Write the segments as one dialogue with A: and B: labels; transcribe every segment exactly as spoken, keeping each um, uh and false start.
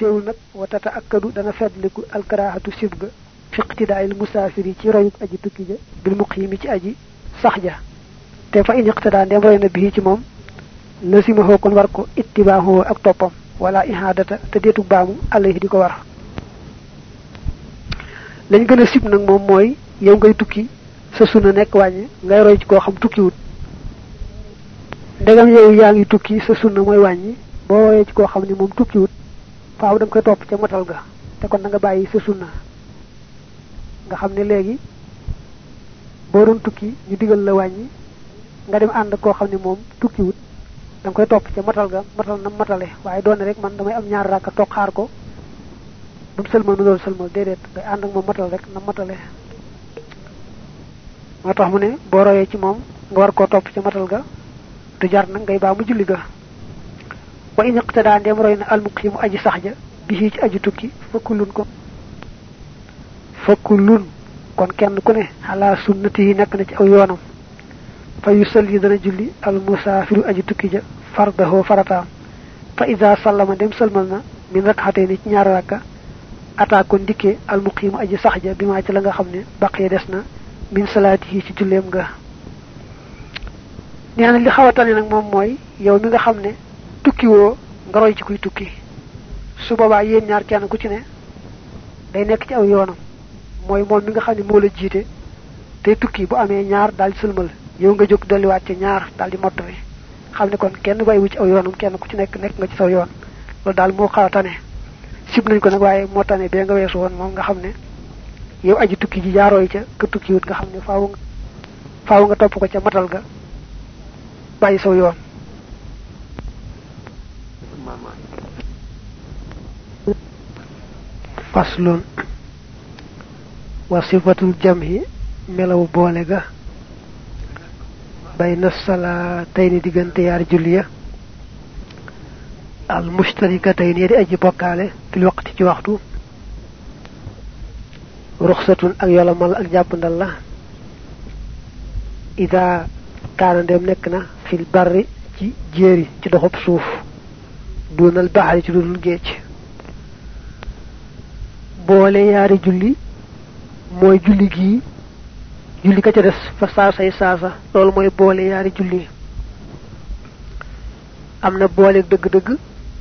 A: teewul nag watata akkadu dana feddliku alkarahatu sibga fi iqtidaa'il musaafiri ci royuk aji tukki ja bil muqimi ci aji sax ja te fa in iqtada ndem roy na bii ci moom lasima hoo kon war ko ittibaahu ak toppam wala ihadata te deetu baamu alayhi di ko war lañ gën a sib nag moom mooy yow ngay tukki sa sunna nekk wàññi ngay roy ci koo xam tukkiwut ndegam yow yaa ngi tukki sa sunna mooy wàññi boo royee ci koo xam ne moom tukkiwut faaw da nga koy topp ca matal ga te kon da nga bàyyi sa sunna nga xam ne léegi boo doon tukki ñu digal la wàññi nga dem ànd koo xam ne moom tukkiwut da nga koy topp ca matal ga matal na matale waaye doone rek man damay am ñaar rakka toog xaar ko ba mu sëlmal ma doon sëlmal déedéet ngay ànd ak moom matal rek na matale moo tax mu ne boo royee ci moom nga war koo topp ca matal ga du jar nag ngay baa mu julli ga wa in iqtada ndem roy na almuqimu aji sax ja bi ci aji tukki fakkulun ko fakkulun kon kenn ku ne ala sunnati yi nekk na ci aw yoonam fa yusalli dana julli al musaafiru aji tukki ja fardahu farataam fa iza sallama dem salmal na min rak'atayn ci ñaar rakka ata kon dikke al muqimu aji sax ja bi ma ci la nga xam ne baqiya des na min salaatihi ci julleem nga neena li xawatane nag moom mooy yow mi nga xam ne tukki woo nga roy ci kuy tukki su boobaa yéen ñaar kenn ku ci ne day nekk ci aw yoonam mooy moom mi nga xam ne moo la jiite te tukki bu amee ñaar daal di sëlmal yow nga jóg dolliwaat ci ñaar daal di mottali xam ne kon kenn bàyyiwu ci aw yoonam kenn ku ci nekk nekk nga ci saw yoon loolu daal moo xaw a tane sib nañ ko nag waaye moo tane bee nga weesu woon moom nga xam ne yow aji tukki ji jaarooy ca ka tukki wut nga xam ne faaw nga faaw nga topp ko ca matal ga bàyyi saw yoon faslun wa sifatul jamhi melaw boole ga bayna salatayni diggante yaar julliya al mushtarikatayni di aji bokkaale fil waqti ci waxtu ruxsatun ak yolamal ak jàppandal la ida kaana ndem nekk na fil barri ci jéeri ci doxub suuf doonal baxari ci dudul géej boole yaari julli mooy julli gii julli ka ca des fa saasay saasa loolu mooy boole yaari julli am na booleeg dëgg-dëgg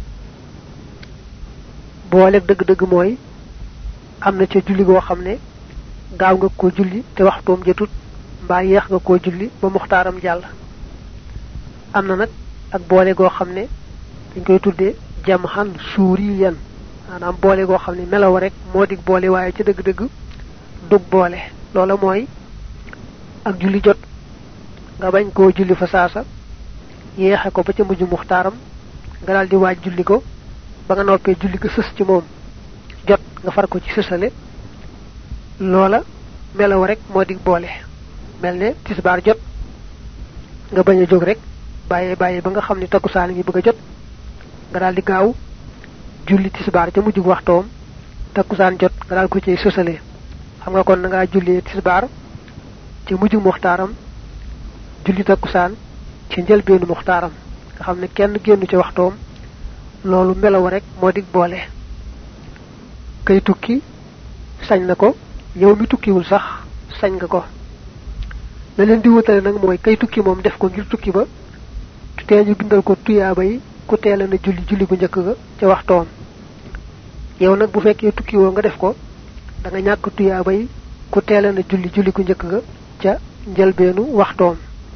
A: booleeg dëgg-dëgg mooy am na ca julli goo xam ne gaaw nga ko julli te waxtoom jotut mbaa yeex nga koo julli ba muxtaaram jàll am na nag ak boole goo xam ne dañ koy tuddee jamhan suuriyan maanaam boole goo xam ne melaw rek moo dig boole waaye ca dëgg-dëgg dug boole loola mooy ak julli jot nga bañ koo julli fa saasa yeexe ko ba ca mujj muxtaaram nga daal di waaj julli ko ba nga noppee julli ko sës ci moom jot nga far ko ci sësale loola melaw rek moo dig boole mel ne tisbaar jot nga bañ a jóg rek bàyyee bàyyee ba nga xam ne takkusaan ngi bëgg a jot nga daal di gaaw julli tisbaar ca mujjug waxtoom takkusaan jot nga daal ko ci sësale xam nga kon na ngaa jullee tisbaar ca mujjug muxtaaram julli takkusaan ci njëlbeenu muxtaaram nga xam ne kenn génnu ci waxtoom loolu melaw rek moo dig boole kay tukki sañ na ko yow mi tukkiwul sax sañ nga ko la leen di wutale nag mooy kay tukki moom def ko ngir tukki ba tee ñu bindal ko tuyaaba yi ku teela na julli julli bu njëkk ga ca waxtoom yow nag bu fekkee tukki woo nga def ko da nga ñàkk tuyaaba yi ku teela na julli julli ku njëkk ga ca njëlbeenu waxtoom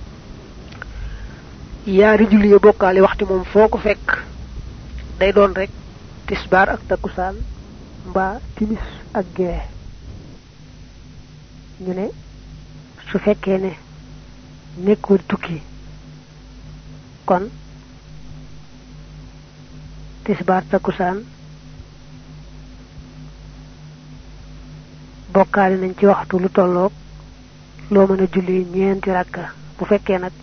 A: yaari julli ya bokkaale waxti moom foo ko fekk day doon rek tisbaar ak takkusaan mbaa timis ak gee ñu ne su fekkee ne nekkul tukki kon tisbaar takkusaan bokkaale nañ ci waxtu lu tolloog loo mën a julli ñeenti rakka bu fekkee nag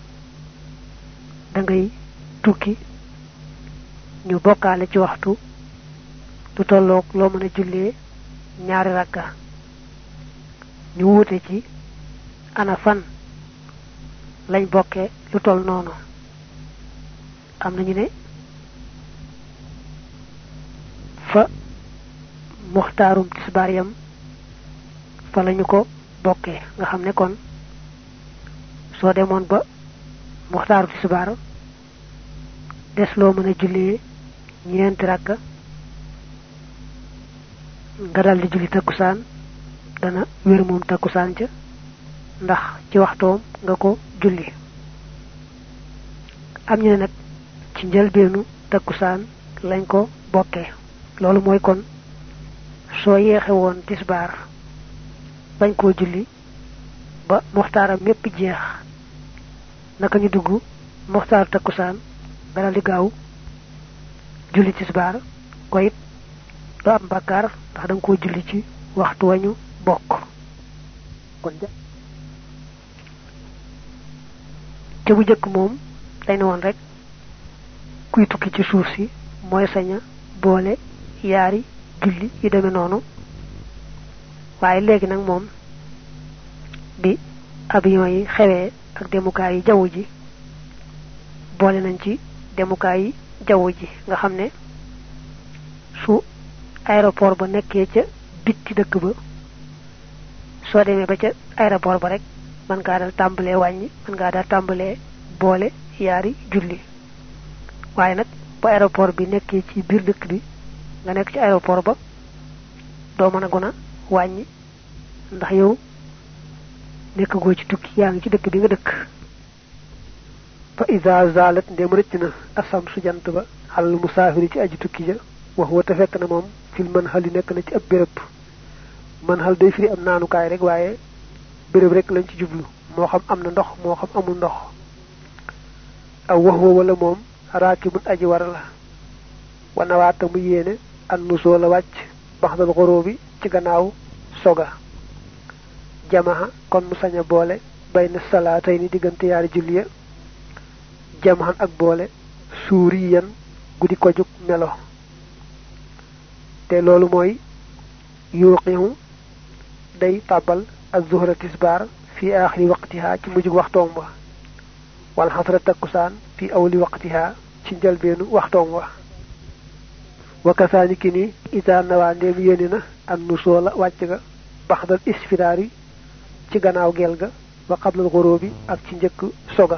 A: da ngay tukki ñu bokkaale ci waxtu lu tolloog loo mën a jullee ñaari rakka ñu wuute ci ana fan lañ bokke lu toll noonu am nañu ne fa muxtaarum tisbaar yam fa lañu ko bokkee nga xam ne kon soo demoon ba muxtaaru tisbaar des loo mën a jullee ñeenti rakka nga dal di julli takkusaan dana wér moom takkusaan ca ndax ci waxtoom nga ko julli am ñu ne nag ci njëlbeenu takkusaan lañ ko bokkee loolu mooy kon soo yeexe woon tisbaar bañ koo julli ba muxtaaram mépp jeex naka ñu dugg muxtaar takkusaan nga dal di gaaw julli tisbaar ko it do am bàkkaar ndax danga koo julli ci waxtu wañu bokk kon ja ca bu jëkk moom day ne woon rek kuy tukki ci suuf si mooy saña boole yaari julli yi demee noonu waaye léegi nag moom bi avion yi xewee ak demukaay yi jaww ji boole nañ ci demukaay yi jaww ji nga xam ne su aéroport ba nekkee ca bitti dëkk ba soo demee ba ca aéroport ba rek man ngaa dal tàmbalee wàññi man ngaa dal tàmbalee boole yaari julli waaye nag bu aéroport bi nekkee ci biir dëkk bi nga nekk ci aéroport ba doo mën a gën a wàññi ndax yow nekk goo ci tukki yaa ngi ci dëkk bi nga dëkk fa iza zalat ndem rëcc na asam su jant ba xal musaafiri ci aji tukki ja wax wa te fekk na moom fil man xal yi nekk na ci ab béréb man xal day firi am naanukaay rek waaye béréb rek lañ ci jublu moo xam am na ndox moo xam amul ndox aw wax wa wala moom raakibun aji war la wanawaata mu yéene an nu soo la wàcc baxdal xoroo bi ci gannaaw soga jamaha kon mu sañ a boole bayna salaatay ni diggante yaari julli ya jamahan ak boole suuriyan guddi ko jug melo te loolu mooy yuqihu day tàbbal az-zuhra tisbaar fi aaxiri waqtiha ci mujjug waxtoom ba wal xasra takkusaan fi awli waqtiha ci njëlbeenu waxtoom wa wa kasaaniki ni isa nawaa ndéem yéeni na an nu soola wàcc ga baxdal isfiraari ci gannaaw gel ga wa qablal xuróobi ak ci njëkk soga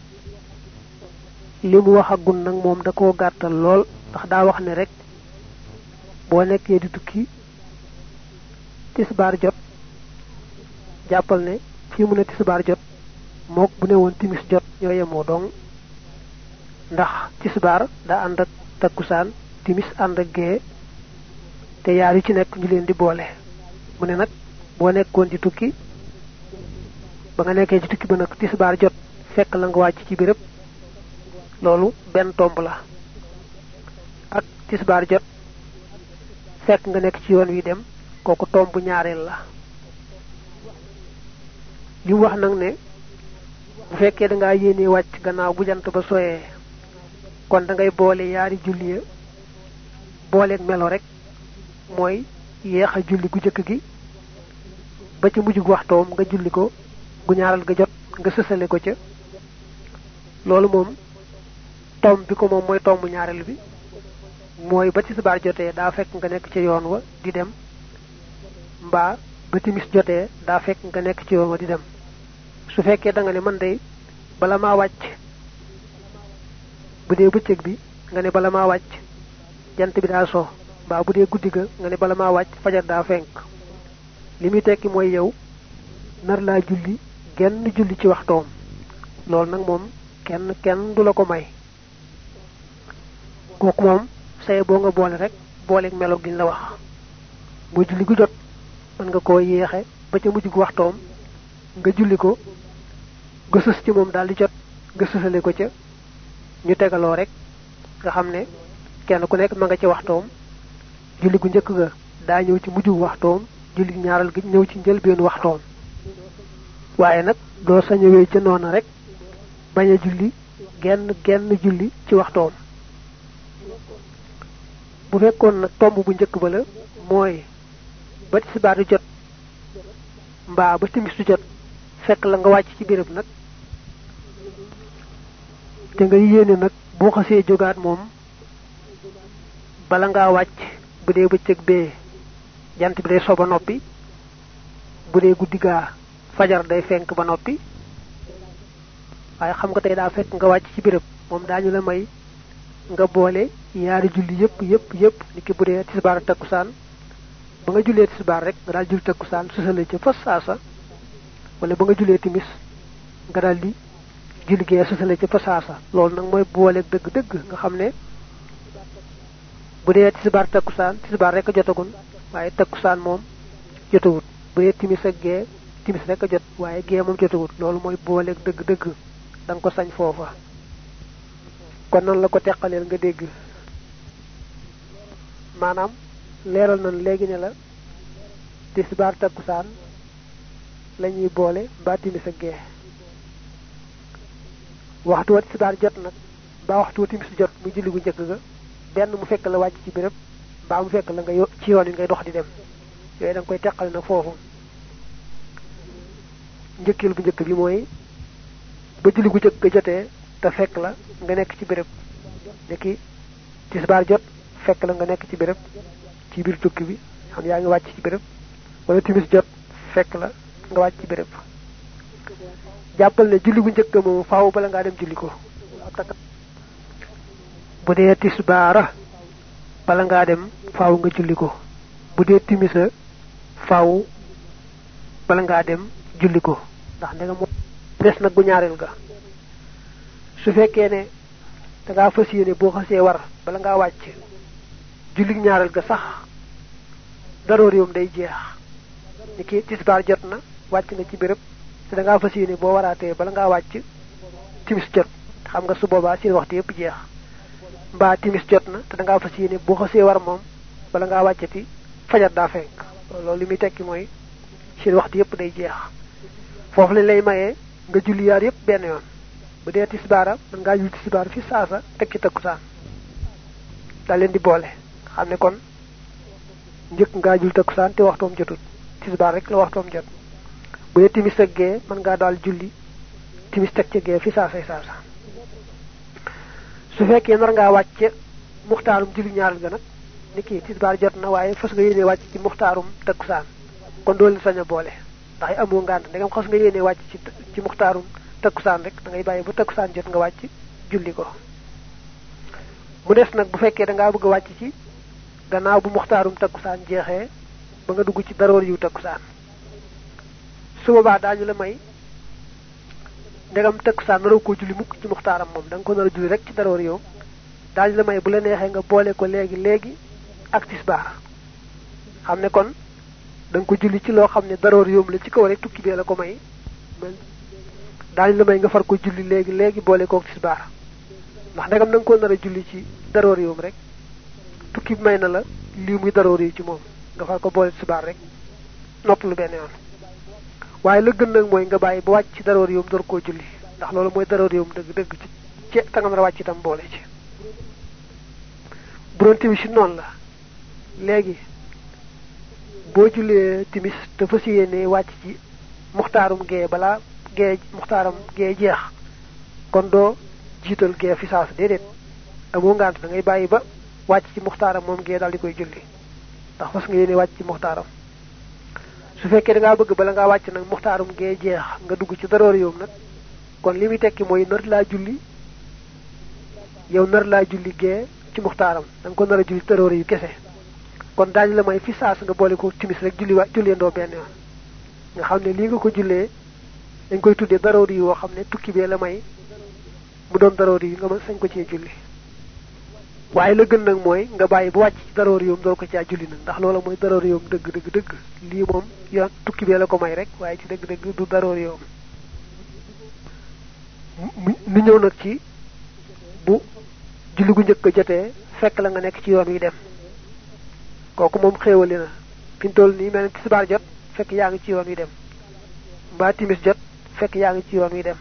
A: li mu wax agun nag moom da koo gàttal lool ndax daa wax ne rek boo nekkee di tukki tisbaar jot jàppal ne fii mu ne tisbaar jot mook bu ne woon timis jot ñoo yemoo dong ndax tisbaar daa ànd ak takkusaan timis ànd ak gee te yaar yu ci nekk ñu leen di boole mu ne nag boo nekkoon di tukki ba nga nekkee ci tukki ba nag tisbaar jot fekk la nga wàcc ci béréb loolu benn tomb la ak tisbaar jot fekk nga nekk ci yoon wi dem kooku tomb ñaareel la li mu wax nag ne bu fekkee da ngaa yéene wàcc gannaaw bu jant ba soyee kon da ngay boole yaari julli ya booleeg melo rek mooy yéex a julli gu jëkk gi ba ci mujjug waxtoom nga julli ko gu ñaaral ga jot nga sësale ko ca loolu moom tomb bi ko moom mooy tomb ñaareel bi mooy ba tisbaar jotee daa fekk nga nekk ci yoon wa di dem mbaa ba timis jotee daa fekk nga nekk ci yoon wa di dem su fekkee da nga ne man day bala maa wàcc bu dee bëccëg bi nga ne bala maa wàcc jant bi daa so mbaa bu dee guddi ga nga ne bala maa wàcc fajar daa fenk li muy tekki mooy yow nar laa julli genn julli ci waxtoom loolu nag moom kenn kenn du la ko may kooku moom saye boo nga boole rek booleeg melo giñ la wax mooy julli gu jot mën nga koo yéexe ba ca mujj gu waxtoom nga julli ko nga sës ci moom daal di jot nga sësale ko ca ñu tegaloo rek nga xam ne kenn ku nekk ma nga ci waxtoom julli gu njëkk ga daa ñëw ci mujj gu waxtoom julli ñaaral gi ñëw ci njëlbeenu waxtoom waaye nag doo sañëwee ca noona rek bañ a julli genn genn julli ci waxtoom bu fekkoon nag tomb bu njëkk ba la mooy ba tisbaar du jot mbaa ba timis du jot fekk la nga wàcc ci béréb nag te nga yéene nag boo xasee jógaat moom bala ngaa wàcc bu dee bëccëg bee jant bi day so ba noppi bu dee guddi gaa fajar day fenk ba noppi waaye xam nga tey daa fekk nga wàcc ci béréb moom daañu la may nga boole yaari julli yépp yépp yépp niki bu dee tisbaar takkusaan ba nga jullee tisbaar rek nga daal julli takkusaan susale ca fas saasa wala ba nga jullee timis nga daal di julli gee susale ca fas saasa loolu nag mooy boole dëgg-dëgg nga xam ne bu dee tisbaar takkusaan tisbaar rek a jotagun waaye takkusaan moom jotawut bu dee timis ak gee timis rek a jot waaye gee moom jotawut loolu mooy boole dëgg-dëgg da nga ko sañ foofa kon nan la ko teqaleel nga dégg maanaam leeral nañ léegi ne la tisbaar takkusaan la ñuy boole mbaa timis ak gee waxtu wa tisbaar jot nag mbaa waxtu wa timis jot mu julli gu njëkk ga benn mu fekk la wàcc ci béréb mbaa mu fekk la nga ci yoon yi ngay dox di dem yooyu da nga koy teqale nag foofu njëkkil bu njëkk bi mooy ba julli gu njëkk ga jotee te fekk la nga nekk ci béréb niki tisbaar jot fekk la nga nekk ci béréb ci biir tukki bi xam yaa ngi wàcc ci béréb wala timis jot fekk la nga wàcc ci béréb jàppal ne julli gu njëkk moom faaw bala ngaa dem julli ko bu dee tisbaara bala ngaa dem faaw nga julli ko bu dee timisa faaw bala ngaa dem julli ko ndax ne nga mo des nag gu ñaareel ga su fekkee ne da ngaa fas yéene boo xasee war bala ngaa wàcc julli ñaareel ga sax daroor yoom day jeex ni ki tisbaar jot na wàcc nga ci béréb te da ngaa fas yéene boo waraatee bala ngaa wàcc timis jot xam nga su boobaa seen waxtu yépp jeex mbaa timis jot na te da ngaa fas yéene boo xasee war moom bala ngaa wàccati fajar daa fenk loolu li muy tekki mooy seen waxtu yépp day jeex foofu lañ lay mayee nga julli yaar yépp benn yoon bu dee tisbaara mën ngaa julli tisbaar fi saasa teg ci takkusaan daa leen di boole xam ne kon njëkk ngaa julli takkusaan te waxtoom jotut tisbaar rek la waxtoom jot bu dee timis ak gee mën ngaa daal julli timis teg ci gee fi saasay saasa su fekkee nar ngaa wàcc muxtaarum julli ñaaral ga nag ni kii tisbaar jot na waaye fas nga yéene wàcc ci muxtaarum takkusaan kon doo leen sañ a boole ndax ay amoo ngànt ndegam xas nga yéene wàcc ci ci muxtaarum takkusaan rek da ngay bàyyi ba takkusaan jot nga wàcc julli ko mu des nag bu fekkee da ngaa bëgg a wàcc ci gannaaw bu muxtaarum takkusaan jeexee ba nga dugg ci daroor yu takkusaan su boobaa daañu la may ndegam takkusaan naroo koo julli mukk ci muxtaaram moom da nga ko nar a julli rek ci daroor yow daañu la may bu la neexee nga boole ko léegi léegi ak tisbaar xam ne kon da nga ko julli ci loo xam ne daroor yoom la ci kaw rek tukki bee la ko may daañu la may nga far ko julli léegi léegi boole koog tisbaar ndax ndegam da nga ko nar a julli ci daroor yoom rek tukki bi may na la lii muy daroor yi ci moom nga far ko boole tisbaar rek nopp lu benn yoon waaye la gën nag mooy nga bàyyi ba wàcc ci daroor yoom door koo julli ndax loolu mooy daroor yoom dëgg dëgg ci ci ta nga nar a wàcc itam boole ci bu doon timis noonu la léegi boo jullee timis te fas yéene wàcc ci muxtaarum gee balaa gee muxtaaram gee jeex kon doo jiital gee fi saas déedéet amoo ngant da ngay bàyyi ba wàcc ci muxtaaram moom gee daal di koy julli ndax fas nga yéene wàcc ci muxtaaram su fekkee da ngaa bëgg bala ngaa wàcc nag muxtaarum gee jeex nga dugg ci daroor yoom nag kon li muy tekki mooy nar laa julli yow nar laa julli gee ci muxtaaram da nga ko nar a julli daroor yu kese kon daañu la may fi saas nga boole ko timis rek julli wa julleendoo benn yoon nga xam ne lii nga ko jullee dañ koy tuddee daroor yi woo xam ne tukki bee la may mu doon daroor yi nga mën sañ ko cee julli waaye la gën nag mooy nga bàyyi bu wàcc ci daroor yoom door ko caa julli nag ndax loola mooy daroor yoom dëgg dëgg dëgg lii moom yoon tukki bee la ko may rek waaye ci dëgg dëgg du daroor yoom nu ñëw nag ci bu julli gu njëkk jotee fekk la nga nekk ci yoon wi dem kooku moom xéewali na fi ñu toll nii mel ne tisbaar jot fekk yaa ngi ci yoon wi dem mbaa timis jot fekk yaa ngi ci yoon wi dem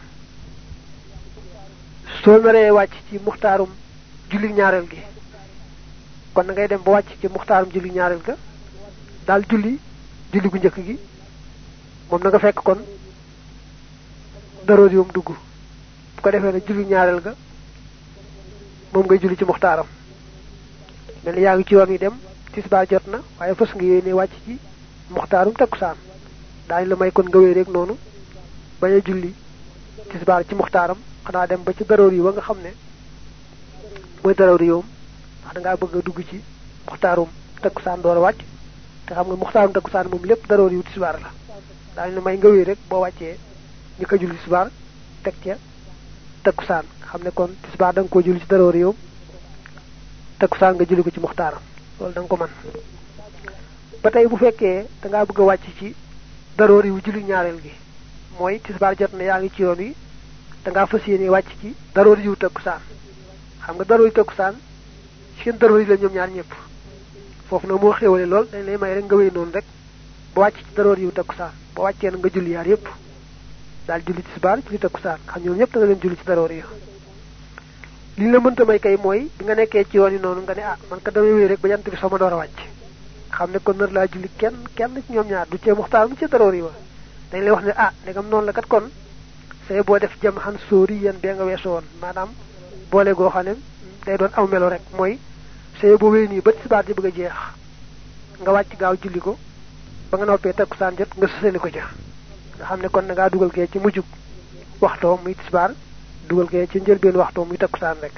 A: soo naree wàcc ci muxtaarum julli ñaareel gi kon na ngay dem ba wàcc ci muxtaarum julli ñaareel ga daal julli julli gu njëkk gi moom na nga fekk kon daroor yoom dugg bu ko defee ne julli ñaareel ga moom ngay julli ci muxtaaram mel ni yaa ngi ci yoon wi dem tisbaar jot na waaye fas nga yéene wàcc ci muxtaarum takkusaan daañu la may kon nga wéy rek noonu bañ a julli tisbaar ci muxtaaram xanaa dem ba ci daroor yi wa nga xam ne mooy daroor yoom ndax da ngaa bëgg a dugg ci muxtaarum takkusaan door a wàcc te xam nga muxtaarum takkusaan moom lépp daroor yu tisbaar la daañu la may nga wéy rek boo wàccee ñu ko julli tisbaar teg ca takkusaan xam ne kon tisbaar da nga koo julli ci daroor yoom takkusaan nga julli ko ci muxtaaram loolu da nga ko mën ba tey bu fekkee da ngaa bëgg a wàcc ci daroor yu julli ñaareel gi mooy tisbaar jot na yaa ngi ci yoon wi da ngaa fas yéene wàcc ci daroor yu takkusaan xam nga daroor yu takkusaan seen daroor yi la ñoom ñaar ñëpp foofu nag moo xéwale lool dañ lay may rek nga wéy noonu rek ba wàcc ci daroor yu takkusaan ba wàccee na nga julli yaar yëpp daal julli tisbaar julli takkusaan xam ñoom ñëpp da nga leen julli ci daroor yi li la mënta may kay mooy bi nga nekkee ci yoon yi noonu nga ne ah man ka damay wéy rek ba jant bi sama door a wàcc xam ne kon nar laa julli kenn kenn ci ñoom ñaar du cee muxtaar mu ci daroor yi wa dañ lay wax ne ah ndegam noonu la kat kon say boo def jëm xan sóori yéen bee nga weesu woon maanaam boole goo xam ne day doon aw melo rek mooy say boo wéy nii ba tisbaar di bëgg a jeex nga wàcc gaaw julli ko ba nga noppee takkusaan jot nga sësali ko ca nga xam ne kon da ngaa dugal gee ci mujjug waxtoo muy tisbaar dugal gee ci njëlbeen waxtoo muy takkusaan rek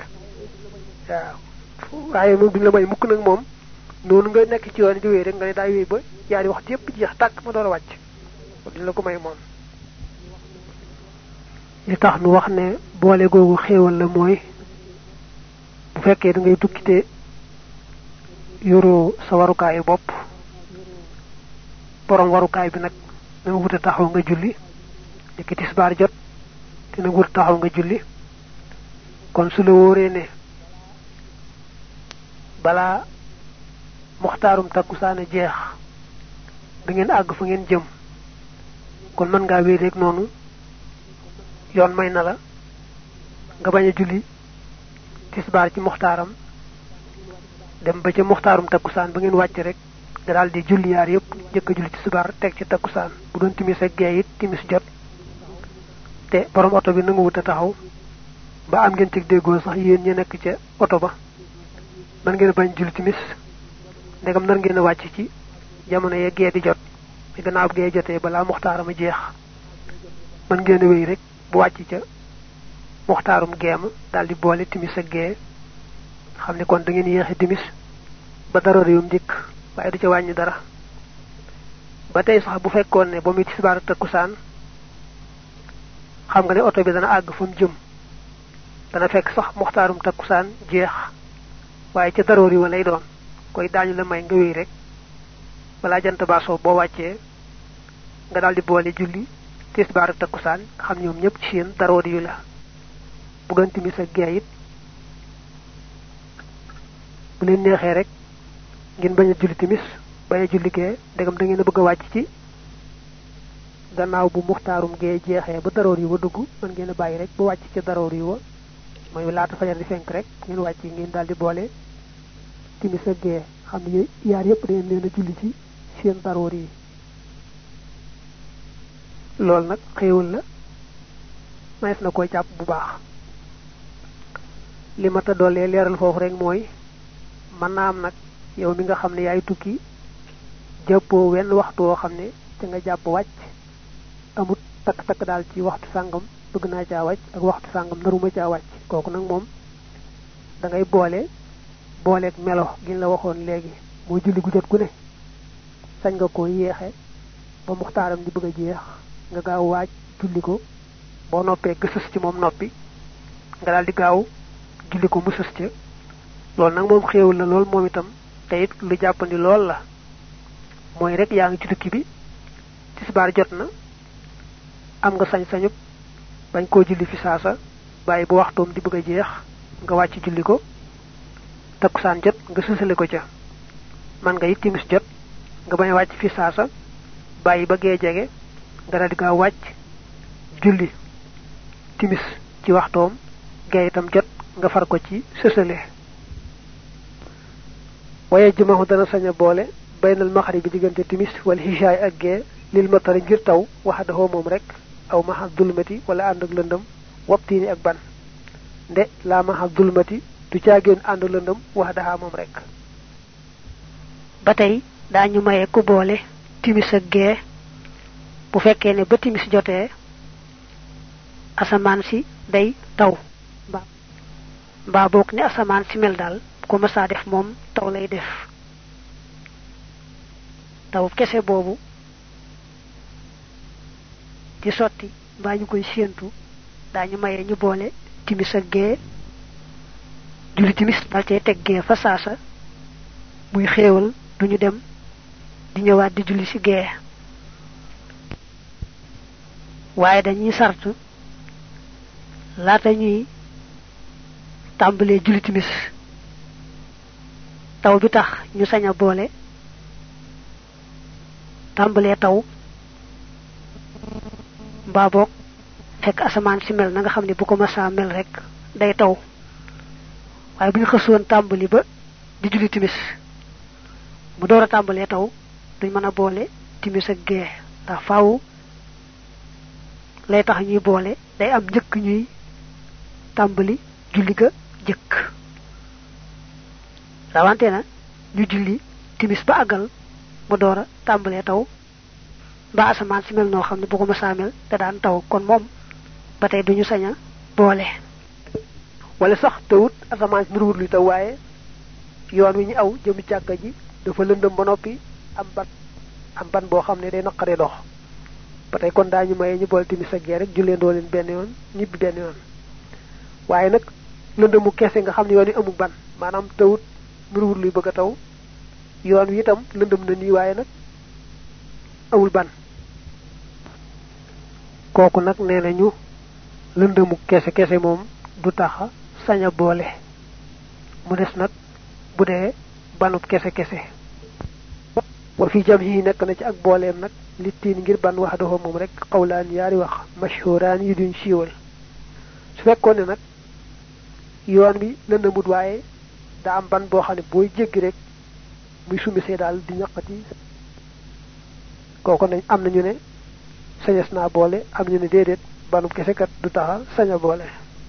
A: waaw waaye moom duñ la may mukk nag moom noonu nga nekk ci yoon di wéy rek nga ne daay wéy ba yaari waxtu yépp jeex tàkk ma door a wàcc duñ la ko may moom li tax nu wax ne boole googu xéewal la mooy bu fekkee da ngay tukkite yoroo sa warukaayu bopp borom warukaay bi nag na nga wuta taxaw nga julli dikki tisbaar jot te na nga wuta taxaw nga julli kon su la wóoree ne balaa muxtaarum takkusaan jeex da ngeen àgg fa ngeen jëm kon mën ngaa wéy rek noonu yoon may na la nga bañ a julli tisbaar ci muxtaaram dem ba ca muxtaarum takkusaan ba ngeen wàcc rek nga daal di julli yaar yëpp njëkk a julli tisbaar teg ci takkusaan bu doon timis ak gee it timis jot te borom oto bi nangu wut a taxaw ba am ngeen ci déggoo sax yéen ñi nekk ca oto ba man ngeen a bañ julli timis ndegam nar ngeen a wàcc ci jamono ya gee di jot te gannaaw gee jotee balaa muxtaaram a jeex man ngeen a wéy rek bu wàcc ca muxtaarum geem daal di boole timis ak gee xam ne kon da ngeen yéexe timis ba dara réewum njëkk waaye du ca wàññi dara ba tey sax bu fekkoon ne ba muy tisbaar takkusaan xam nga ne oto bi dana àgg fa mu jëm dana fekk sax muxtaarum takkusaan jeex waaye ca daroor yi wa lay doon koy daañu la may nga wéy rek balaa jant baasoo boo wàccee nga daal di boole julli tisbaar ak takkusaan xam ñoom ñëpp ci seen daroor yu la bu doon timis ak gee it bu leen neexee rek ngeen bañ a julli timis bañ a julli gee ndegam da ngeen a bëgg a wàcc ci gannaaw bu muxtaarum gee jeexee ba daroor yi wa dugg man ngeen a bàyyi rek ba wàcc ca daroor yi wa mooy laata fajar di fenk rek ngeen wàcc ngeen daal di boole timis ak gee xam ne yaar yëpp da ngeen leen a julli ci seen daroor yi loolu nag xéewal la manes na koy jàpp bu baax li ma ta doolee leeral foofu rek mooy mën naa am nag yow mi nga xam ne yaay tukki jàppoo wenn waxtu woo xam ne ca nga jàpp wàcc amut takk-takk daal ci waxtu sàngam bëgg naa caa wàcc ak waxtu sàngam naruma caa wàcc kooku nag moom da ngay boole booleeg melo gi la waxoon léegi moo julli gu jot gu ne sañ nga ko yeexe ba muxtaaram di bëgg a jeex nga gaaw waaj julli ko boo noppee gësës ci moom noppi nga daal di gaaw julli ko mu sës ca loolu nag moom xéewul la lool moom itam te it lu jàppandi lool la mooy rek yaa ngi ci tukki bi tisbaar jot na am nga sañ-sañub bañ koo julli fi saasa bàyyi bu waxtoom di bëgg a jeex nga wàcc julli ko takkusaan jot nga sësale ko ca man nga it timis jot nga bañ a wàcc fi saasa bàyyi ba gee jege nga daal di gaaw wàcc julli timis ci waxtoom gee itam jot nga far ko ci sësale waaye jëmaxu dana sañ a boole baynal maxari bi diggante timis wala hijaay ak gee lil matari ngir taw waxadahoo moom rek aw maxa dulmati wala ànd ak lëndëm waptiini ak ban nde laa maxa dulmati du caagéen ànd lëndëm waxdahaa moom rek batay dañu maye ku boole timis ak gee bu fekkee ne ba timis jotee asamaan si day taw ba ba bok ni asamaan si mel dal ko ma sa def mom taw lay def taw kesse bobu di sotti ba ñu koy séentu dañu maye ñu boole timis ak gee julli timis dal cey teg gee fa saasa muy xéewal duñu dem di ñëwaat di julli ci gee waaye dañuy sartu laata ñuy tàmbalee julli timis taw bi tax ñu saña boole tàmbalee taw mbaa boog fekk asamaan si mel na nga xam ne bu ko masa mel rek day taw waaye bu ñu xësoon tàmbali ba di julli timis mu door a tàmbalee taw duñ mën a boole timis ak gee ndax faaw lay tax ñuy boole day am njëkk ñuy tàmbali julli ga jëkk rawante na ñu julli timis ba àggal mu door a tàmbalee taw ba asamaan si mel noo xam ne bu ko mësaa mel da daan taw kon moom ba tey duñu saña boole wala sax tawut asamaan si nuruwut luy taw waaye yoon wi ñu aw jëm càkka ji dafa lëndëm ba noppi am ban am ban boo xam ne day naqaree dox ba tey kon daañu maye ñu boole timis ak gee rek julleen doo leen benn yoon ñibbi benn yoon waaye nag lëndëmu kese nga xam ne yoon wi amul ban maanaam tawut nuruwut luy bëgg a taw yoon wi itam lëndëm na nii waaye nag awul ban kooku nag nee nañu lëndëmu kese kese moom du taxa saña boole mu des nag bu dee banub kese kese wa fi jam yi nekk na ci ak booleem nag li tiin ngir ban wax dafa moom rek xawlaan yaari wax mashhuraan yi duñ siiwal su fekkoon ne nag yoon bi lëndëmut waaye da am ban boo xam ne booy jéggi rek muy sumisee daal di ñaqati kooku nañ am nañu ne sañes naa boole am ñu ne déedéet banub kese kat du taxa saña boole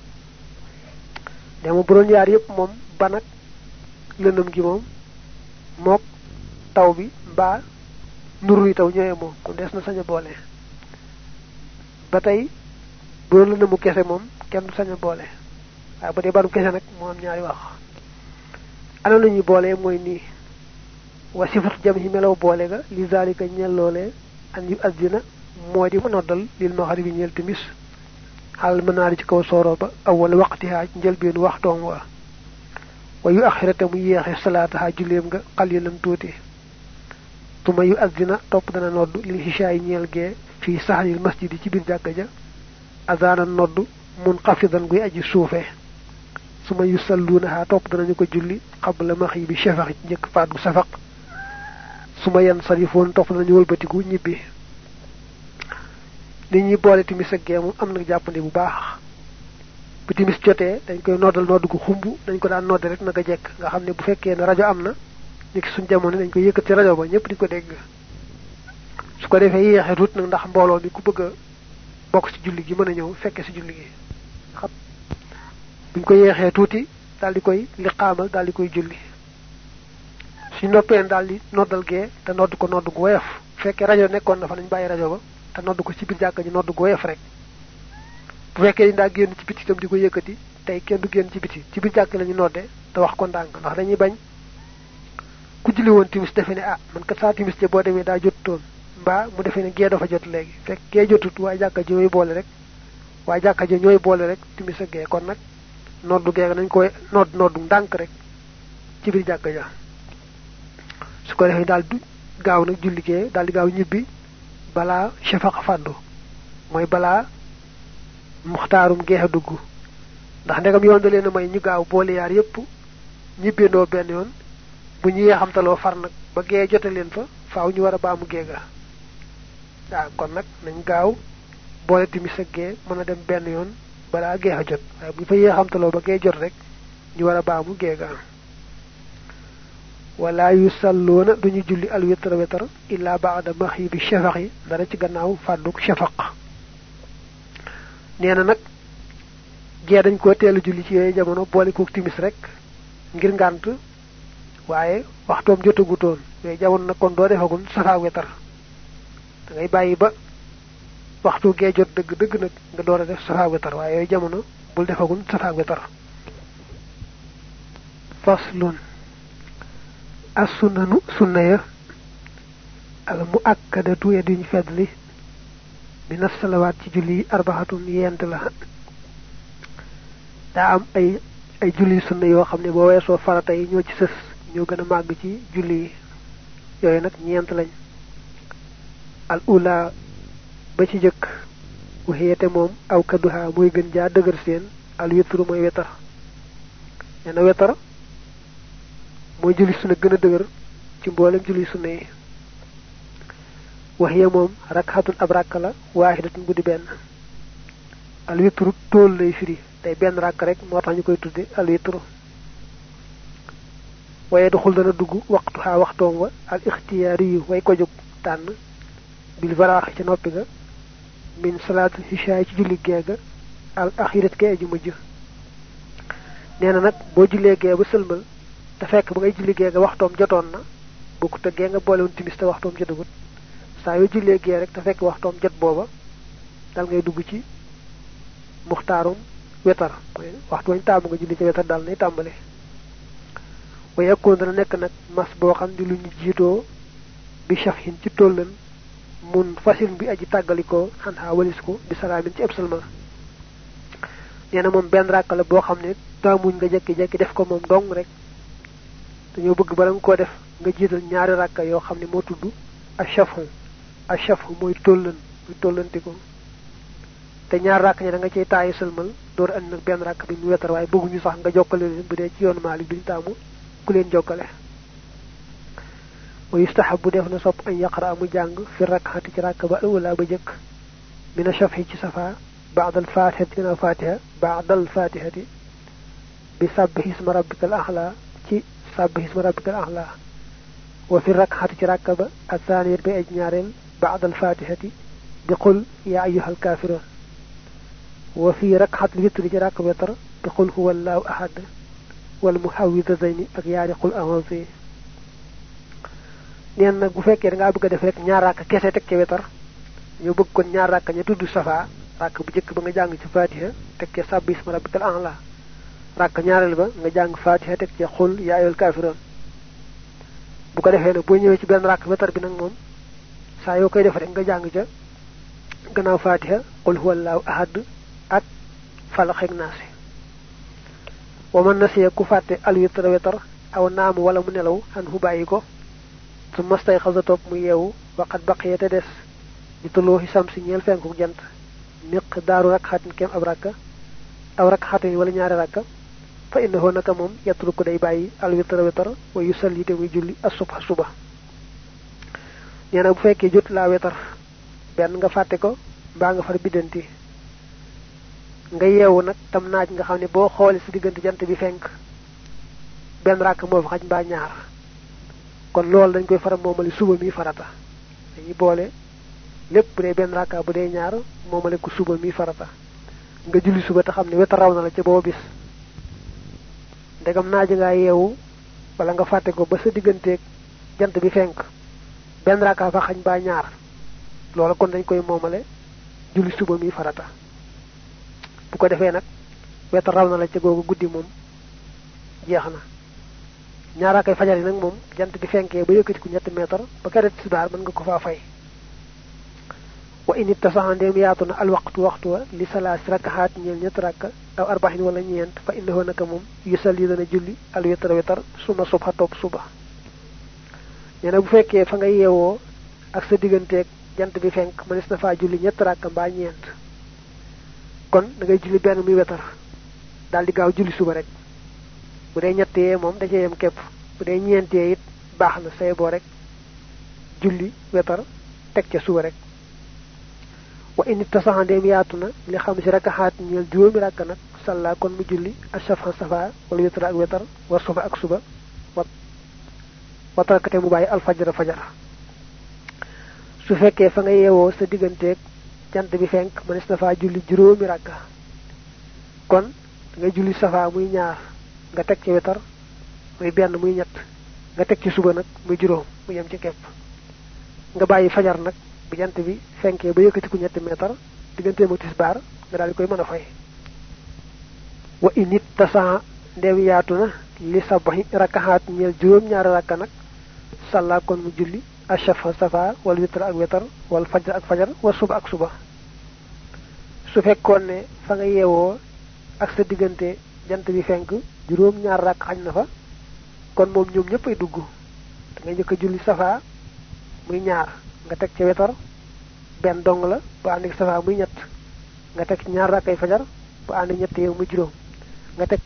A: dama bu doon yaar yépp moom ban ak lëndëm gi moom mook taw bi mbaa nuru taw ñooye moom kon des na saña boole ba tey bu doon lëndëmu kese moom kenn du saña boole waaye ba dee banub kese nag moo am ñaari wax ana lañuy boole mooy nii wa sifatu jam hi melaw boole ga li zalika ñel lolé an yu addina modi mu noddal lil maghribi ñel timis hal manari ci kaw soro ba awwal waqtiha ñel been waxtom wa wa yu akhirata mu yexé salataha julem nga qalilan tuti tuma yu addina top dana noddu li hishay ñel ge fi sahril masjid ci bir jakka ja azana noddu munqafidan guy aji soufé suma yusalluna top dana ñu ko julli qabla maghibi shafaq ñek faat gu safaq suma yan sarifon top nañu wëlbatiku ñibbi li ñi boole timis ak gemu am na jappandi bu baax bu timis jotee dañ koy noddal noddu gu xumbu dañ ko daan nodde rek naka jekk nga xam ne bu fekkee ne rajo am na ni ki suñ jamono dañ koy yëkkati rajo ba ñëpp di ko dégg su ko defee yéexee tuut nag ndax mbooloo bi ku bëgg a bokk ci julli gi mën a ñëw fekke ci julli gi xam buñ ko yéexee tuuti daal di koy liqaamal daal di koy julli suñ noppeen daal di noddal gee te nodd ko nodd gu woyof fekkee rajo nekkoon na fa nañ bàyyi rajo ba te nodd ko ci biir jàkka ji nodd gu woyof rek bu fekkee ni daa génn ci biti itam di ko yëkkati tey kenn du génn ci biti ci biir jàkk lañu nodde te wax ko ndànk ndax dañuy bañ ku julli woon timis defe ne ah man kat saa timis ci boo demee daa jotutoon mbaa mu defe ne gee dafa jot léegi fekk gee jotut waaye jàkka ji ñooy boole rek waaye jàkka ji ñooy boole rek timis ak gee kon nag noddu gee nañ koy nodd noddu ndànk rek ci biir jàkka ja su ko defee daal du gaaw nag julli gee daal di gaaw ñibbi balaa shafaq fàddu mooy balaa muxtaarum geexa dugg ndax ndegam yoon da leen may ñu gaaw boole yaar yépp ñibbeendoo benn yoon bu ñu yeexamtaloo far nag ba gee jote leen fa faaw ñu war a baamu geega waaw kon nag nañ gaaw boole timis ak gee mën a dem benn yoon balaa geexa jot waaye bu ñu fa yeexamtaloo ba gee jot rek ñu war a baamu geega wala yusalluna duñu julli al witr witr illa ba'da maghibi shafaqi dara ci gannaaw fàdduk shafaq neena nak gee dañ ko teelu julli ci yooyu jamono boole ko timis rek ngir ngant waaye waxtoom jotagutoon yooyu jamono nag kon doo defagul safa wetar da ngay bàyyi ba waxtu gee jot dëgg dëgg nag nga door a def safa wetar waaye yooyu jamono bul defagul safa wetar faslun as-sunnanu sunna ya al muakkadatu ya duñ fedli min as-salawat ci julli arbahatun yent la daa am ay ay julli sunna yoo xam ne boo weesoo farata yi ñoo ci sës ñoo gën a màgg ci julli yi yooyu nag ñeent lañ al ula ba ci jëkk waxiyete moom aw kaduha mooy gën jaa dëgër seen al witru mooy wetar nee na wetar mooy julli sunna gën a dëgër ci mboolem julli sunna yi waxiya moom rakxatun ab ràkk la waaxidatun bu di benn al witru tool lay firi tey benn ràkk rek moo tax ñu koy tudde al witru waaye duxul dana dugg waxtu xaa waxtoom wa al ixtiyaari yu way ko jóg tànn bil varaaxi ci noppi ga min salaatu hishaay ci julli geega al axirat ke aju mujj nee na nag boo jullee gee ba sëlmal te fekk ba ngay julli geega waxtoom jotoon na bokku te gee nga boolewun timis te waxtoom jotagut saa yoo jullee gee rek te fekk waxtoom jot booba dal ngay dugg ci muxtaarum wetar mooy waxtu wañ taamu nga julli ci wetar dal nay tàmbale waaye akkoon dana nekk nag mas boo xam di lu ñu jiitoo bi shafhin ci tollan mun fasil bi aji tàggalikoo xanaa walis ko bi salaamin ci eb salmal nee na moom benn ràkk la boo xam ne taamuñ nga jekki-jekki def ko moom dong rek dañoo bëgg bala nga koo def nga jiital ñaari ràkka yoo xam ne moo tudd ashafhu ashafhu mooy tollan muy tollanti ko te ñaar ràkk ñi da nga cey taayi salmal door andi nag benn ràkk bi ñu wetar waaye bëgguñu sax nga jokkale leen bu dee ci yoonu Maalik duñ taamu ku leen jokkale wa yustahabu def na sopp an yaqra mu jàng fi rak'ati ci rakka ba awla ba jëkk mina shafhi ci safa ba'da al-fatihati gannaaw fatiha ba'da al-fatihati bi sabbih isma rabbikal a'la ci sabbih isma rabbikal a'la wa fi rak'ati ci rakka ba athaniyat bi aj ñaareel ba'da al-fatihati bi qul ya ayyuhal kafirun wa fi rak'ati witri ci rakka wetar bi qul huwallahu ahad wal muhawwidatayn ak yaari qul a'udhu neen nag bu fekkee da ngaa bëgg a def rek ñaar rakk kese teg ci wetar ñu bëgg kon ñaar rakk ña tudd safa rakk bu jëkk ba nga jàng ci fatiha teg ci sabbi isma rabbikal a'la rakk ñaareel ba nga jàng fatiha teg ci xul yaa ayyuhal kaafiruun bu ko defee nag boo ñëwee ci benn rakk wetar bi nag moom saa yoo koy def rek nga jàng ca gannaaw fatiha qul huwallahu ahad ak falaq ak naas wa man nasiya ku fàtte al witra wetar aw naamu wala mu nelaw an hu bàyyi ko su mastay xasa topp mu yeewu waqat baqiya te des di tulooxi samsi ñeel fenku jant miq daaru rakxatin kem ab rakka aw rakxatin wala ñaari rakka fa innahu naka moom yatruku day bàyyi al witra wetar wa yusalli te muy julli as-subha suba nee na bu fekkee jot laa wetar benn nga fàtte ko mbaa nga far biddanti nga yeewu nag tam naaj nga xam ne boo xoolee si diggante jant bi fenk benn rakk moo fa xaj mbaa ñaar kon loolu dañ koy faram moomale suba mi farata dañuy boole lépp bu dee benn rakka bu dee ñaar moomale ko suba mi farata nga julli suba te xam ne wetar raw na la ca booba bis ndegam naaj ngaa yeewu wala nga fàtte ko ba sa digganteeg jant bi fenk benn rakka fa xañ mbaa ñaar loolu kon dañ koy moomale julli suba mi farata bu ko defee nag wetar raw na la ca googu guddi moom jeex na ñaara kay fajar yi nag moom jant bi fenkee ba yëkkati ko ñetti meetar ba keret tisbaar mën nga ko faa fay wa in ittasaxa ndéem yaatu na al waqtu waxtu wa li salaas rakaxaat ñeel ñetti rakka aw arbaxin wala ñeent fa innahu naka moom yusalli dana julli al wetar wetar suma subha topp suba nee na bu fekkee fa nga yeewoo ak sa digganteeg jant bi fenk mënees na faa julli ñetti rakka mbaa ñeent kon da ngay julli benn muy wetar daal di gaaw julli suba rek bu dee ñettee moom da cee yem képp bu dee ñeentee it baax na say boo rek julli wetar teg ca suba rek wa in ittasaxa ndeem yaatu na li xam si rakaxaat ñeel juróomi rakka nag salla kon mu julli ashafa safa wala wetar ak wetar war suba ak suba wa watarakate mu bàyyi alfajara fajar su fekkee fa nga yeewoo sa digganteeg jant bi fenk mënees na faa julli juróomi rakka kon ngay julli safa muy ñaar nga teg ci wetar muy benn muy ñett nga tek ci suba nak muy juroom mu yam ci kep nga bayyi fajar nak bu jant bi fenké ba yëkëti ku ñetti meter digënté mo tisbar nga dal koy mëna fay wa init tasa ndew yaatuna li sabahi rakahat ñel juroom ñaar rakka nak salla kon mu julli ashafa safa wal witr ak witr wal fajr ak fajar wa suba ak suba su fekkone ne fa nga yewo ak sa digënté jant bi fenk juroom ñaar rak xagn na fa kon mom ñoom ñeppay dugg da nga jëk julli safa muy ñaar nga tek ci witr ben dong la bu andi safa muy ñett nga tek ñaar rakay fajar bu andi ñett yow muy juroom nga tek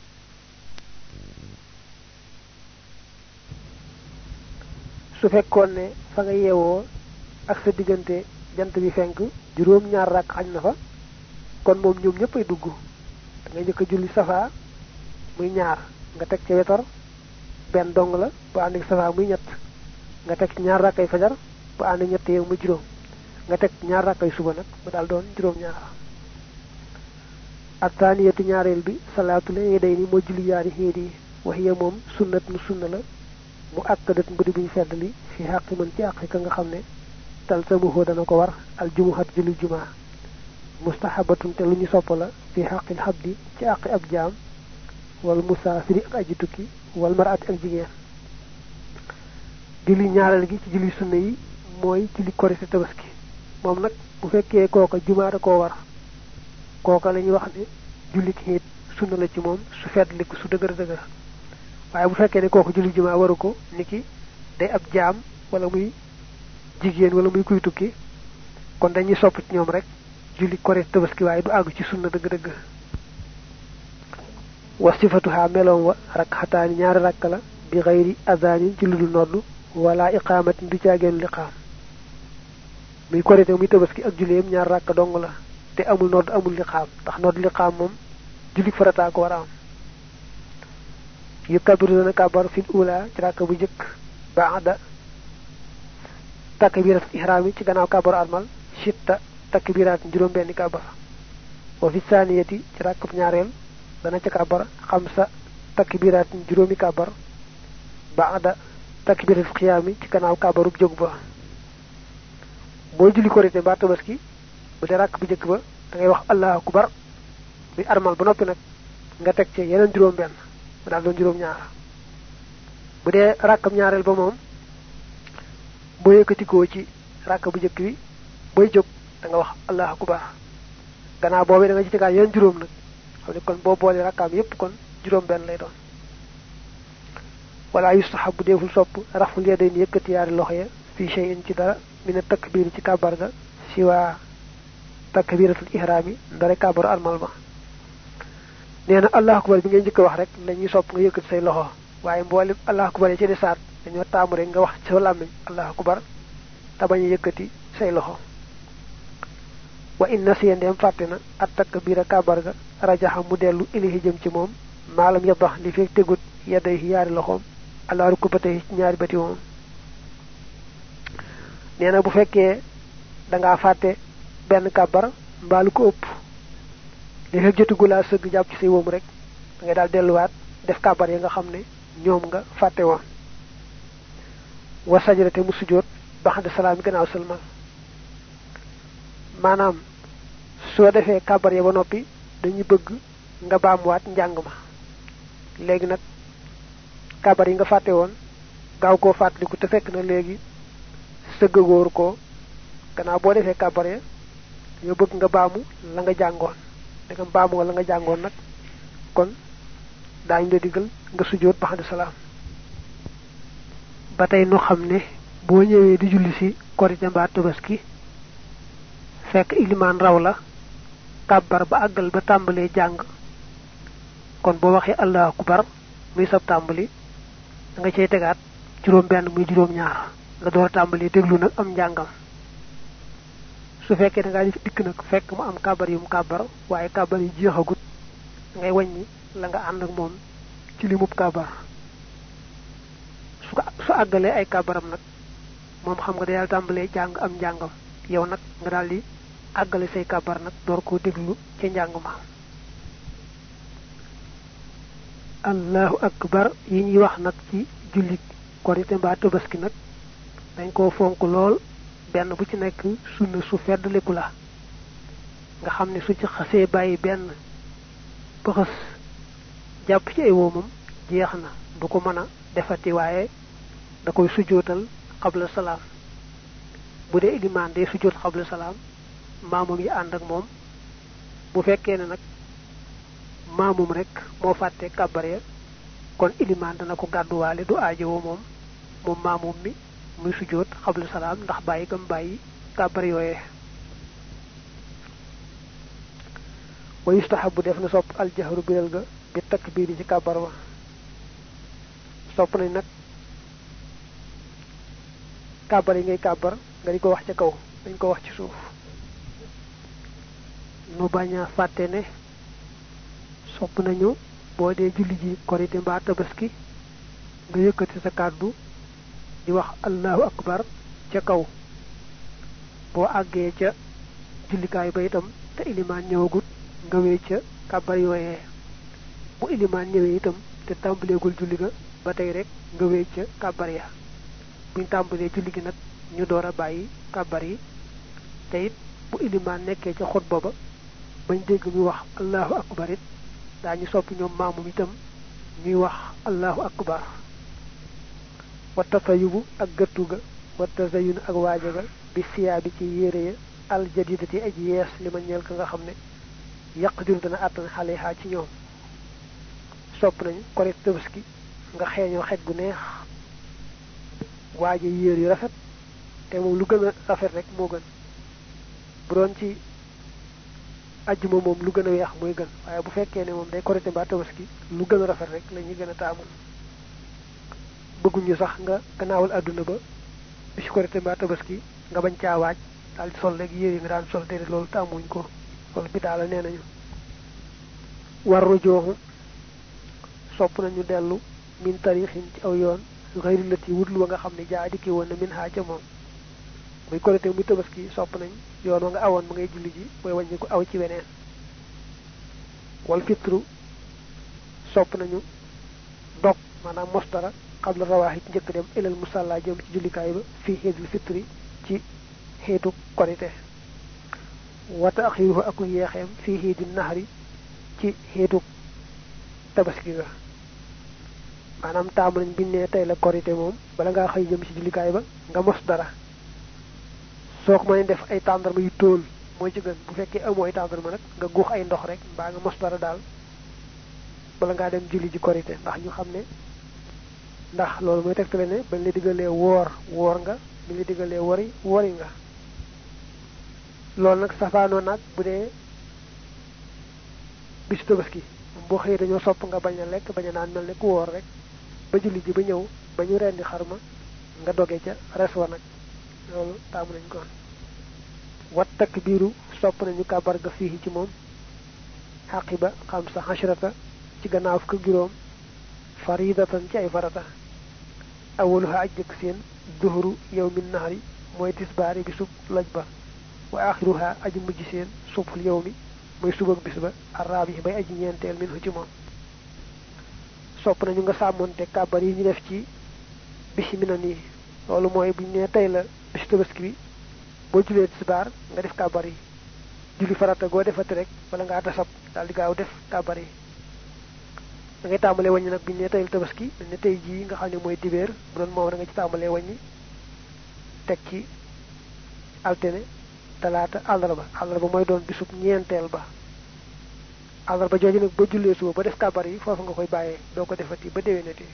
A: su fekkone ne fa nga yewo ak sa digënté jant bi fenk juroom ñaar rak xagn na fa kon mom ñoom ñeppay dugg da nga jëk julli safa muy ñaar nga tek ci wétor ben dong la bu andi safa muy ñett nga tek ñaar rakay fajar bu andi ñett yow muy juroom nga tek ñaar rakay suba nak mu dal doon juroom ñaar athaniyati ñaarel bi salatu lay day ni mo julli yaari heedi wa hiya mom sunnat mu sunna la mu akkadat mbudi buñ feddali fi haqqi man ci haqqi ka nga xamne tal samuhu dana ko war al jumuhat julli juma mustahabatun te luñu sopp la fi haqqil habdi ci haqqi ab jaam wal musafiri ak aji tukki wal mar'at ak jigéen julli ñaaral gi ci julli sunna yi mooy julli korite tabaski moom nag bu fekkee kooka juma da koo war kooka la ñuy wax ne julli xiit sunna la ci moom su feddli ko su dëgër dëgër waaye bu fekkee ne kooka julli juma waru ko niki day ab jaam wala muy jigéen wala muy kuy tukki kon dañuy sopp ci ñoom rek julli korite tabaski waaye du àgg ci sunna dëgg dëgg wasifatuha melon wa rak'atan ñaar rakka la bi ghayri adhan ci luddul noddu wala iqamatin du ciagen liqam muy korite muy tabaski ak julleem ñaar rakka dong la te amul nodd amul liqam tax nodd liqam mom julli farata ko wara am yukabiru dana kabar fi ula ci rakka bu jëk ba'da takbirat ihrami ci gannaaw kabar armal shitta takbirat juroom benn kabar wa fi saniyati ci rakka ñaarel dana ci kabar khamsa takbirat juróomi kabar ba'da takbiratul qiyam ci gannaaw kabarub jog ba bo julli korite ba tabaski bu de rak bu jëk ba da ngay wax allahu akbar bi armal ba nopi nak nga tek ci yeneen juróom benn mu dal doon juróom ñaar bu de rakam ñaarel ba mom bo yëkëti ko ci rak bu jëk wi boy jog da nga wax allahu akbar gannaaw bobé da nga ci tegaat yeneen juróom nak xamni kon bo boole rakam yépp kon juróom benn lay doon wala yustahabu deful sopp raful yadayn yëkëti yaari loxo ya fi shay'in ci dara min takbir ci kabar ga siwa takbiratul ihrami ndare kabar armal ba neena allahu akbar bi ngay jëk wax rek lañuy sopp nga yëkëti say loxo waye mbolim allahu akbar ci desaat dañu taamu rek nga wax ci lamiñ allahu akbar ta bañu yëkëti say loxo wa inna siyandem fatina at takbira kabar ga rajaha mu delu ilahi jëm ci mom malam yabax li fi tegut yaday yaari loxom ala rukbatay ñaari bati mom neena bu fekke da nga faté ben kabar mbalu ko upp li xek jotu gula seug japp ci sey wom rek da ngay dal delu wat def kabar ya nga xamne ñom nga faté won wa sajrate mu sujud ba'da salam gannaaw salmal manam so defé kabar ya ba nopi dañuy bëgg nga baam waat njàng ma léegi nag kabar yi nga fàtte woon gaaw koo fàttaliku te fekk na léegi sëgg góor ko gannaaw boo defee kabar ya yow bëgg nga baamu la nga jàngoon da nga baamu la nga jàngoon nag kon daañ la digal nga sujjóot ba'da salaam ba tey nu xam ne boo ñëwee di julli si korite mbaa tabaski fekk ilimaan raw la kabar ba agal ba tambalé jang kon bo waxé allahu akbar muy sab tambali nga cey tégaat juroom benn muy juroom ñaar nga door tambali déglu nak am jangam su fekkee da nga def dik nak fekk mu am kabar yu mu kabar waye kabar yi jeexagut ngay wañi la nga and ak mom ci limu kabar su su agalé ay kabaram nak mom xam nga da yalla tambalé jang am jangam yow nak nga daldi agalé say kabar nak door ko déglu ci njàng ma allahu akbar yi ñi wax nak ci julli korite mbaa tabaski nag dañ koo fonk lool benn bu ci nekk sunna su feddliku la nga xam ne su ci xasee bàyyi benn pëxës jàpp ci ay woomam jeex na du ko mën a defati waaye da koy sujjootal xabla salaam bu dee ilimaan day sujjoot xabla salaam maamum yi ànd ak moom bu fekkee ne nag maamum rek moo fàtte kàbbar ya kon ilimaan dana ko gàdduwaale du aajowoo moom moom maamum mi muy sujjoot xabla salaam ndax bàyyi gam bàyyi kàbbar yooyee wa yustahabu def na sopp aljahru biral ga bi takbiir ci kàbbar wa sopp nañ nag kàbbar yi ngay kàbbar nga di ko wax ca kaw dañ ko wax ci suuf nu bañ a fàtte ne sopp nañu boo dee julli ji korite mbaa tabaski nga yëkkati sa kàddu di wax allahu akbar ca kaw boo àggee ca jullikaay ba itam te ilimaan ñëwagut nga wéy ca kàbbar yooyee bu ilimaan ñëwee itam te tàmbaleegul julli ga ba tey rek nga wéy ca kàbbar ya buñ tàmbalee julli gi nag ñu door a bàyyi kàbbar yi te it bu ilimaan nekkee ca xutba ba bañ dégg muy wax allahu akbar it daañu sopp ñoom maamum itam ñuy wax allahu akbar wa tatayubu ak gëttu ga wa tazayun ak waaja ga bi siyaa bi ci yére ya al jadidati aj yees li ma ñeel ka nga xam ne yaqdiru dana àttan xale xaa ci ñoom sopp nañu korite tabaski nga xeeñoo xet gu neex waaja yére yu rafet te moom lu gën a rafet rek moo gën bu doon ci ajjuma moom lu gën a weex mooy gën waaye bu fekkee ne moom day korite mbaa tabaski lu gën a rafet rek la ñuy gën a taamu bëgguñu sax nga gannaawal àdduna ba bi ci korite mbaa tabaski nga bañ caa waaj daal di sol rek yére yi nga daan sol déedéet loolu taamuñ ko loolu bi daala nee nañu war rujooxu sopp nañu dellu min tarixin ci aw yoon xëyri lët yi wutlu wa nga xam ne jaa dikki woon na min xaa ca moom muy korite muy tabaski sopp nañ yoon wa nga awoon ma ngay julli ji mooy wàññi ko aw ci weneen wal fitru sopp nañu dog maanaam mos dara xabla rawaaxi ci njëkk dem ilal musalla jëm ci jullikaay ba fii xeetul fitri ci xeetu korite wata axiruhu ak yeexeem fii xeeti naxari ci xeetu tabaski ga maanaam taamu nañ biñ ne tey la korite moom bala ngaa xëy jëm ci jullikaay ba nga mos dara soo ko mënee def ay tàndarma yu tóol mooy ci gën bu fekkee amoo ay tàndarma nag nga guux ay ndox rek mbaa nga mos dara daal bala ngaa dem julli ji korite ndax ñu xam ne ndax loolu mooy tegtale ne bañ la diggalee woor woor nga bañ la diggalee wori wori nga loolu nag safaanoo nag bu dee bisu tabaski boo xëyee dañoo sopp nga bañ a lekk bañ a naan mel ne ku woor rek ba julli ji ba ñëw ba ñu rendi xarma nga doge ca res wa nag loolu taamu nañ ko wat takbiiru sopp nañu kàbbar ga fii ci moom xaqiba xamsa xashrata ci gannaaw fukk juróom faridatan ci ay farata awaluha aj jëkk seen duhru yawmin nahri mooy tisbaari bi sub loj ba wa axiruha aji mujj seen subhul yawmi mooy subak bis ba arraabi bay aji ñeenteel min hu ci moom sopp nañu nga sàmmonte kàbbar yi ñu def ci bisi mi na nii loolu mooy buñ ne tey la bisu tabaski bi boo julee tisbaar nga def kàbbar yi julli farata goo defati rek wala ngaa tasab daal di gaaw def kàbbar yi da ngay tàmbalee wàññi nag buñ ne tey la tabaski dañ ne tey jii nga xam ne mooy dibéer bu doon moom da nga ci tàmbalee wàññi teg ci altine talaata àllarba àllarba mooy doon bisub ñeenteel ba àllarba jooju nag ba jullee suba ba def kàbbar yi foofu nga koy bàyyee doo ko defati ba déwénati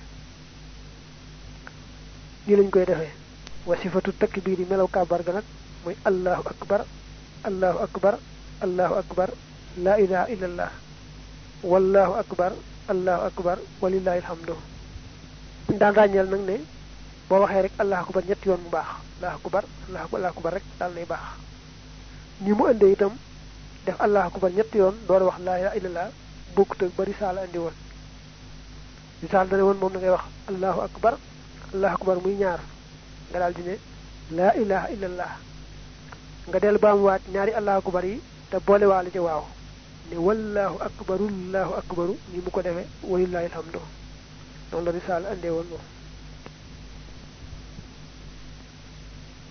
A: nii lañ koy defee wasifatu takbiir yi melaw kàbbar ga nag mooy allahu akbar allahu akbar allahu akbar laa ilaha illallah wallahu akbar allahu akbar walillahi alhamdu daan ràññeel nag ne boo waxee rek allahu akbar ñetti yoon mu baax allahu akbar allahu akbar rek daal nay baax ni mu indee itam def allahu akbar ñetti yoon door wax laa ilaha illallah bokkut ak ba risaala indi woon risaala dane woon moom na ngay wax allahu akbar allahu akbar muy ñaar nga daal di ne laa ilaha illallah nga del baamuwaat ñaari allahu akbar yi te boole waale ci waaw ne wallahu akbaru allahu akbaru ni mu ko defee walillahi alhamdu noonu la risaala andee woon moom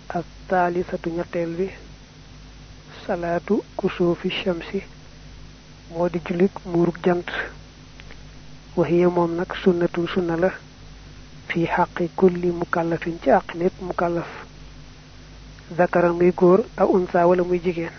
A: الثالثة ñettel bi salatu kusufi shamsi modi julik muruk jant wa hiya mom nak sunnatu sunna la fi haqqi kulli mukallafin ci aq nepp mukallaf zakaran muy góor aw unsa wala muy jigéen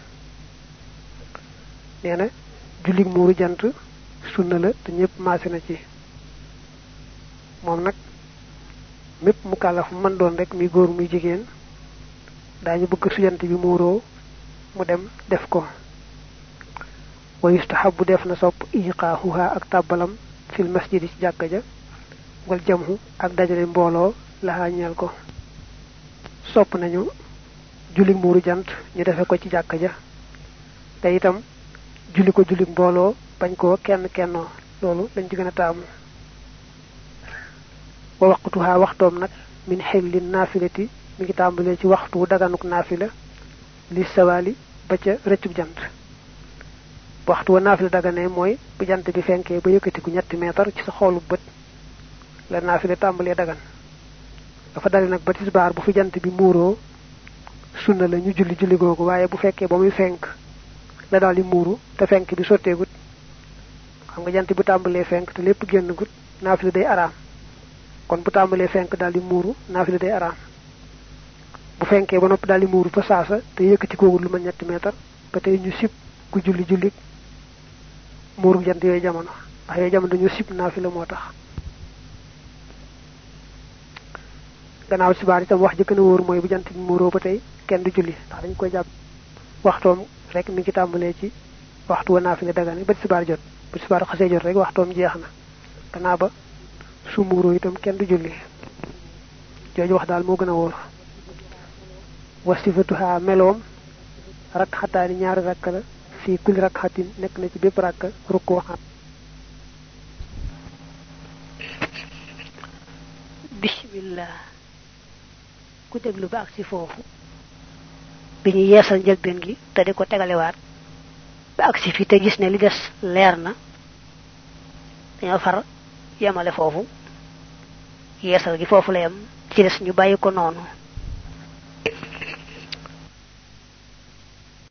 A: neena julik muru jant sunna la te ñepp maase na ci mom nak mépp mukallaf man doon rek muy góor muy jigéen dañu bëgg su jant bi muuro mu dem def ko wa yustahabbu def na sopp iqahuha ak tabalam fil masjid ci jakka ja wal jamhu ak dajale mbolo la ñal ko sopp nañu julli muuru jant ñu defé ko ci jakka ja te itam julli ko julli mbolo bañ ko kenn kenno lolu lañ ci gëna taamu wa waqtuha waxtom nak min hillin nafilati mi ngi tambalé ci waxtu daganuk nafila li sawali ba ca reccu jant waxtu wa nafila dagané moy bu jant bi fenké ba yëkëti ku ñetti meter ci sa xolu bëtt la nafila tambalé dagan dafa dal nak ba tisbar bu fi jant bi muuro sunna la ñu julli julli gogu waye bu fekké ba muy fenk la dal di muuru te fenk bi soté gut xam nga jant bu tambalé fenk te lepp genn gut nafila day aram kon bu tambalé fenk dal di muuru nafila day aram bu fenké ba nopp dal di muuru fa saasa te yëkëti ko lu ma ñetti meter ba tay ñu sip ku julli julli muuru jant yoy jamono ay jamono ñu sip nafila motax gannaaw ci baari tam wax jëk na wóor moy bu jant bi muuro ba tay kenn du julli ndax dañ koy japp waxtom rek mi ngi tambalé ci waxtu wa nafila dagane ba ci baar jot bu ci baar xasse jot rek waxtom jeexna gannaaw ba su muuro itam kenn du julli joju wax dal mo gëna wóor wasifatuha melom rak'atani ñaar rak la fi kulli rak'atin nek na ci bepp rak ruku ha bismillah ku deglu ba ak ci fofu biñu yeesal jël ben gi te diko tégalé waat ba ak ci fi te gis né li dess leer na dañu far yamale fofu yeesal gi fofu la yam ci dess ñu bayiko nonu